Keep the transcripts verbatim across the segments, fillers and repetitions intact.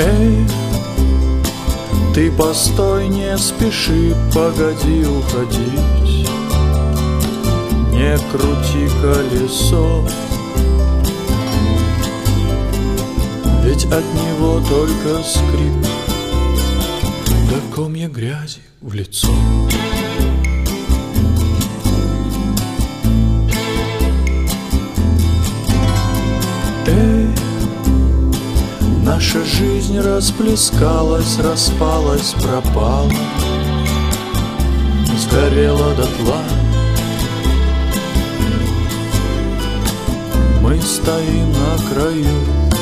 Эй, ты постой, не спеши, погоди уходить, не крути колесо, ведь от него только скрип, да комья грязи в лицо. Эй, наша жизнь расплескалась, распалась, пропала, сгорела дотла. Мы стоим на краю,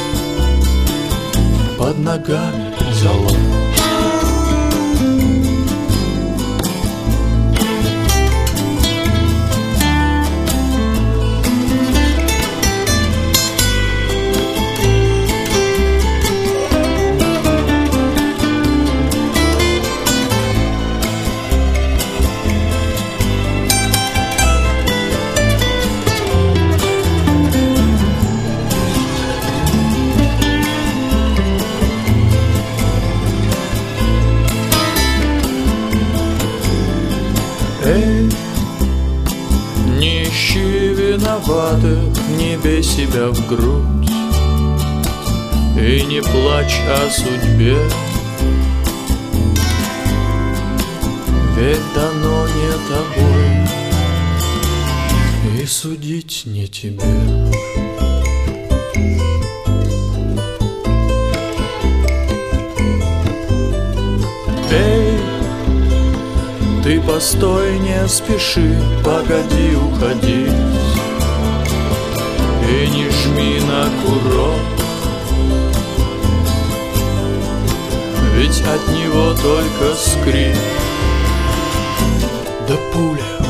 под ногами зола. Эй, не ищи виноватых, не бей себя в грудь и не плачь о судьбе, ведь дано не тобой и судить не тебе. Эй, ты постой, не спеши, погоди уходить и не жми на курок, ведь от него только скрип, да пуля